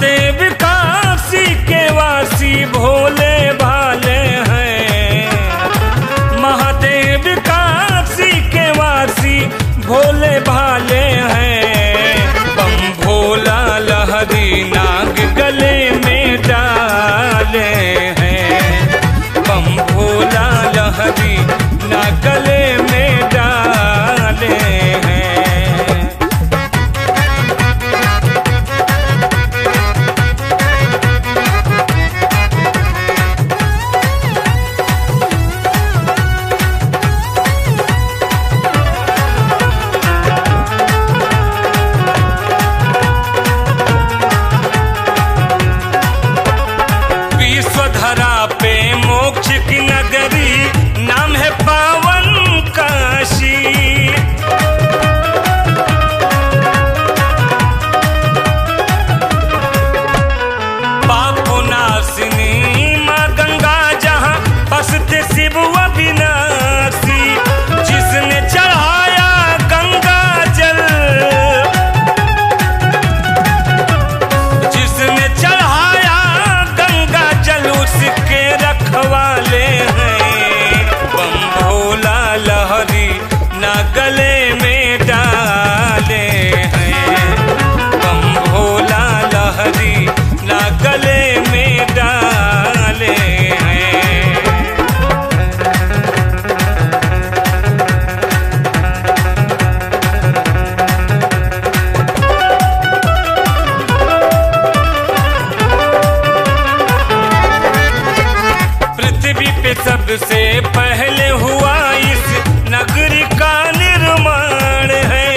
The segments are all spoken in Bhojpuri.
महादेव काशी के वासी भोले भाले हैं। महादेव काशी के वासी भोले भाले हैं। बम भोला लहरी नाग गले में डाले हैं। बम भोला लहरी नाग गले में डाले हैं। विश्वधरा पे मोक्ष की नगरी नाम है पावन काशी। पापनाशिनी माँ गंगा जहाँ बसते शिव अविनाशी। जिसने चढ़ाया गंगा जल, जिसने चढ़ाया गंगा जल उसके रखवाले हैं। बम भोला लहरी ना गले में डाले हैं। बम भोला लहरी ना गले में डाले हैं। पृथ्वी पे सबसे पहले हुआ इस नगरी का निर्माण है।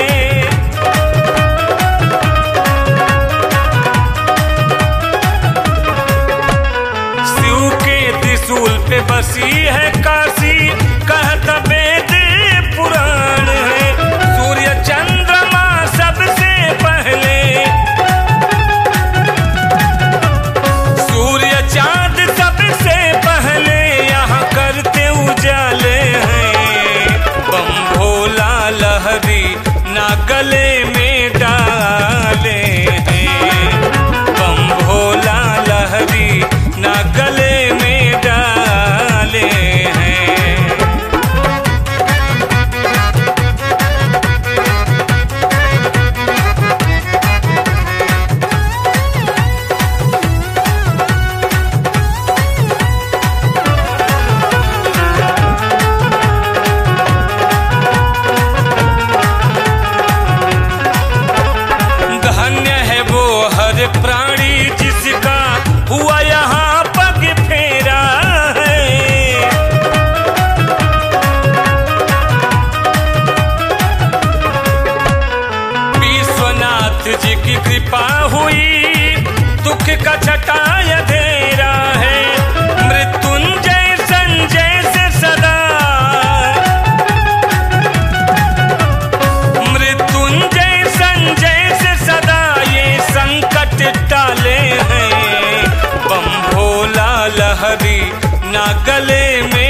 शिव के त्रिशूल पे बसी है काशी, कहता वेद पुराण है। सूर्य चंद्रमा सबसे पहले, सूर्य चांद सबसे पहले यहाँ करते उजाले हैं। बम भोला लहरी ना गले में डाले हैं। बम भोला लहरी ना गले में डाले हैं। धन्य है वो हर प्राणी जिसका हुआ यहाँ पग फेरा है। विश्वनाथ जी की कृपा हुई, दुख का छटा अंधेरा है। मृत्युंजय संजय से सदा, मृत्युंजय संजय से सदा ये संकट टाले हैं। बम भोला लहरी ना गले में